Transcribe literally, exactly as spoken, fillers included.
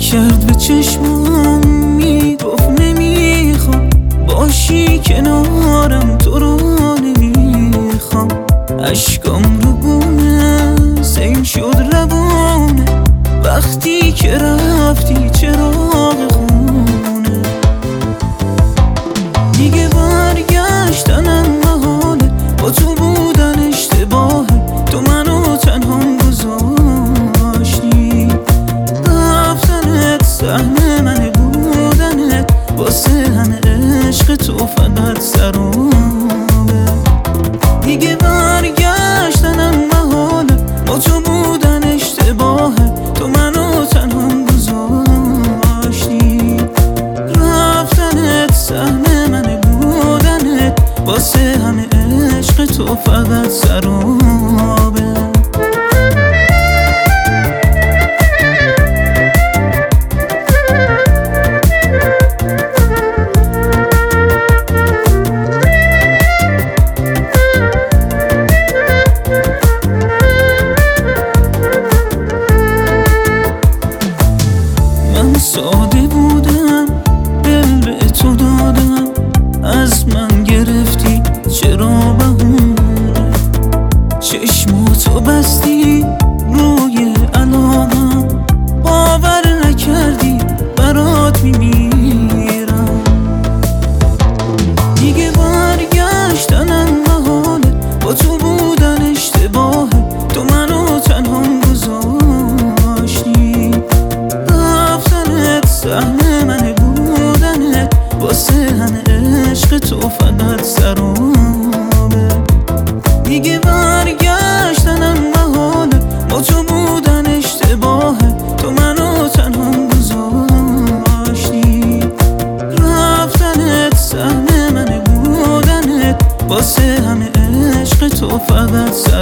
کرد به چشمام، میگفت نمیخوام باشی کنارم، تو رو نمیخوام. اشکام رو بونه سیل شد روانه، وقتی که رفتی چراغ خونه. دیگه برگشتنم محاله، با تو بودن اشتباهه، تو منو تنهام گذاشتی. رفتنت سهم منه، بودنت واسه همه عشق تو فقط سرابه. دیگه برگشتنم محاله، با تو بودن اشتباهه، تو منو تنهام گذاشتی. رفتنت سهم منه، بودنت واسه همه عشق تو فقط سرابه. ساده بودم، دل به تو دادم، از من گرفتی چرا بهونه. چشماتو بستی روی علاقم، باور نکردی برات میمیرم. دیگه برگشتنم محاله، با تو بودن اشتباهه، تو منو تنهام گذاشتی. سهم منه، بودنت واسه همه عشق تو فقط سرابه. دیگه برگشتنم محاله، با تو بودن اشتباهه، تو منو تنهام گذاشتی. رفتنت سهم منه، بودنت واسه همه عشق تو فقط سرابه.